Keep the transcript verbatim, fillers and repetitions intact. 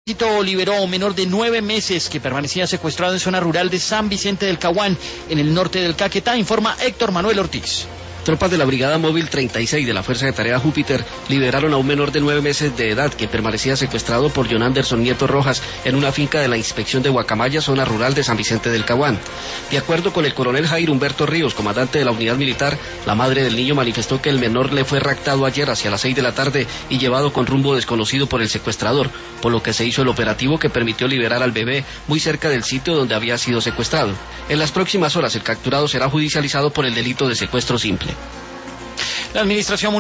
Ejército liberó a un menor de nueve meses que permanecía secuestrado en zona rural de San Vicente del Caguán, en el norte del Caquetá, informa Héctor Manuel Ortiz. Tropas de la Brigada Móvil treinta y seis de la Fuerza de Tarea Júpiter liberaron a un menor de nueve meses de edad que permanecía secuestrado por John Anderson Nieto Rojas en una finca de la Inspección de Guacamaya, zona rural de San Vicente del Caguán. De acuerdo con el coronel Jair Humberto Ríos, comandante de la unidad militar, la madre del niño manifestó que el menor le fue raptado ayer hacia las seis de la tarde y llevado con rumbo desconocido por el secuestrador, por lo que se hizo el operativo que permitió liberar al bebé muy cerca del sitio donde había sido secuestrado. En las próximas horas el capturado será judicializado por el delito de secuestro simple. La administración